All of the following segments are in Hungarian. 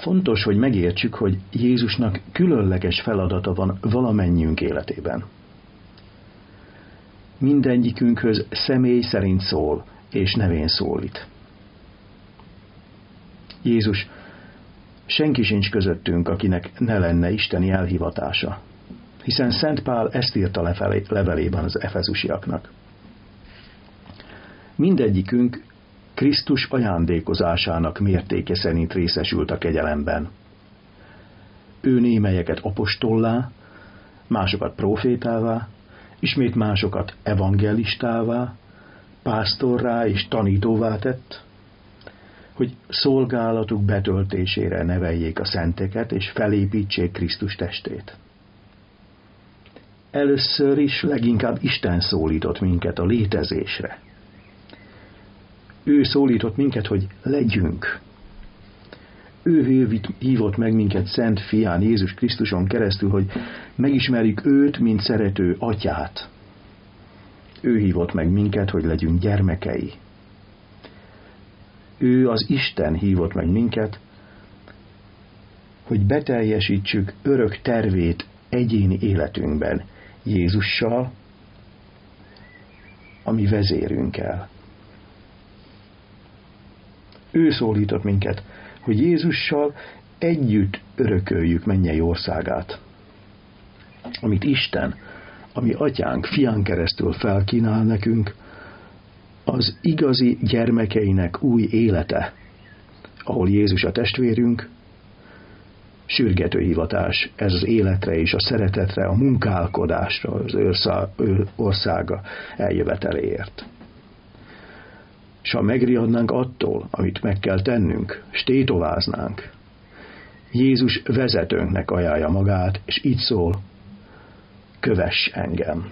Fontos, hogy megértsük, hogy Jézusnak különleges feladata van valamennyiünk életében. Mindegyikünkhöz személy szerint szól, és nevén szólít. Jézus, senki sincs közöttünk, akinek ne lenne isteni elhivatása, hiszen Szent Pál ezt írta levelében az efezusiaknak. Mindegyikünk Krisztus ajándékozásának mértéke szerint részesült a kegyelemben. Ő némelyeket apostollá, másokat prófétává, ismét másokat evangelistává, pásztorrá és tanítóvá tett, hogy szolgálatuk betöltésére neveljék a szenteket és felépítsék Krisztus testét. Először is leginkább Isten szólított minket a létezésre. Ő szólított minket, hogy legyünk. Ő hívott meg minket Szent Fián Jézus Krisztuson keresztül, hogy megismerjük őt, mint szerető atyát. Ő hívott meg minket, hogy legyünk gyermekei. Ő, az Isten hívott meg minket, hogy beteljesítsük örök tervét egyéni életünkben Jézussal, a mi vezérünkkel. Ő szólított minket, hogy Jézussal együtt örököljük mennyei országát, amit Isten, ami atyánk, fián keresztül felkínál nekünk, az igazi gyermekeinek új élete, ahol Jézus a testvérünk, sürgető hivatás ez az életre és a szeretetre, a munkálkodásra, az országa eljöveteléért. S ha megriadnánk attól, amit meg kell tennünk, s tétováznánk, Jézus vezetőnknek ajánlja magát, és így szól: kövess engem.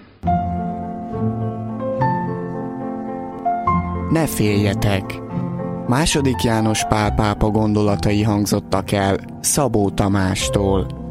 Ne féljetek! II. János Pál pápa gondolatai hangzottak el Szabó Tamástól.